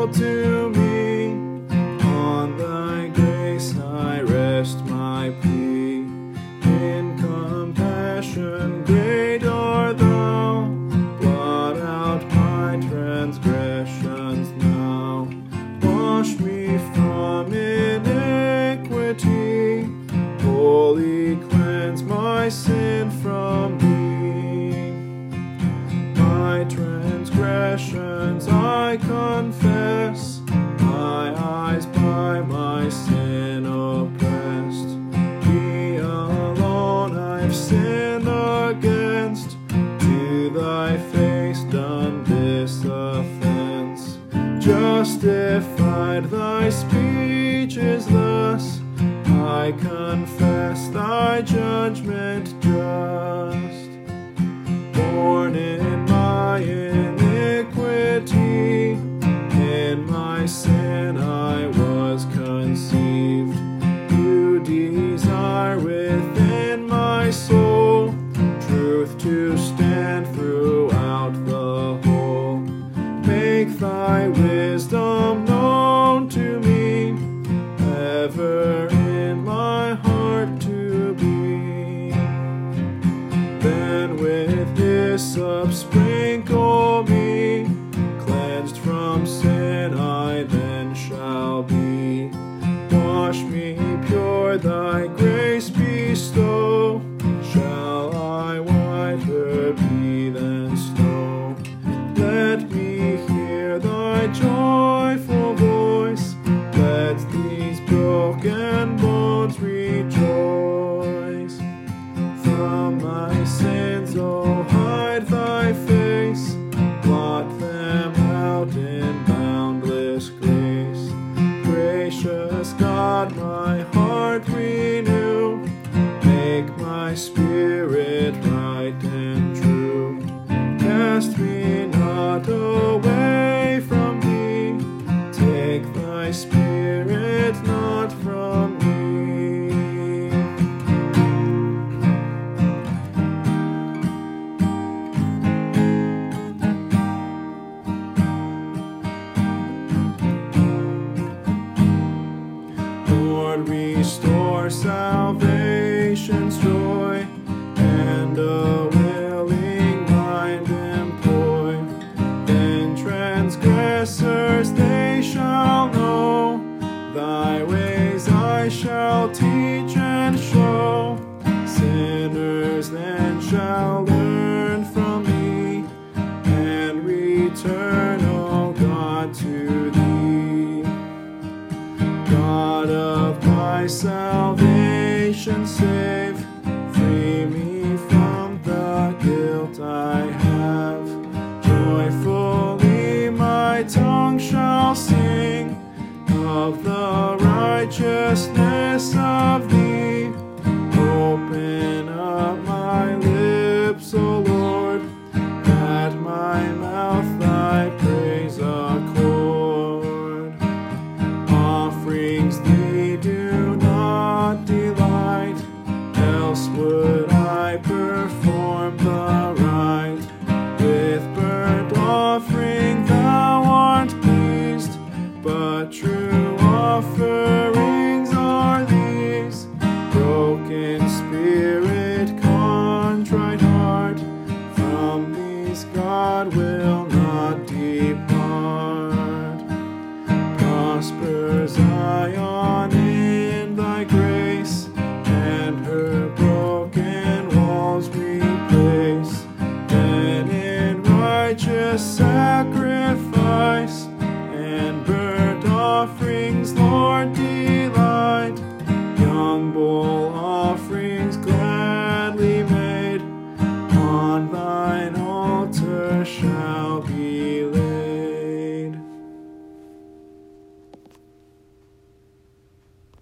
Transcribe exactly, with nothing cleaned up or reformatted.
faithful to me. On thy grace I rest my plea. In compassion great art thou. Blot out my transgressions now. Wash me from iniquity. Wholly cleanse my sin from me. My transgressions I confess, my eyes by my sin oppressed. Thee alone I've sinned against, to thy face done this offense. Justified thy speech is thus, I confess thy judgment just. Born in my iniquity, in my sin I was conceived. You desire within my soul truth to stand throughout the whole. Make thy wisdom known to me, ever in my heart to be. Then with hyssop sprinkle me, cleansed from sin I then shall be. Wash me pure, thy grace bestow, shall I whiter be than snow. Let me hear thy joyful voice, let these broken bones rejoice. From my sins, oh, hide thy face, blot them out in boundless grace. Gracious God, my heart renew, make my spirit right and true. Cast me not away from thee, take thy spirit not from me. Lord, restore salvation's joy, and a willing mind employ. Then transgressors they shall know, thy ways I shall teach and show. Sinners then shall learn from me, and return, O God, to thee. God of my salvation, save, free me from the guilt I have. Joyfully my tongue shall sing of the righteousness of thee. Open up my lips, O Lord, that my mouth thy praise accord. Offerings thee do not delight, else would I perform the right. With burnt offering thou art pleased, but true offerings are these. Broken spirit, contrite heart, from these God will not depart. Prosper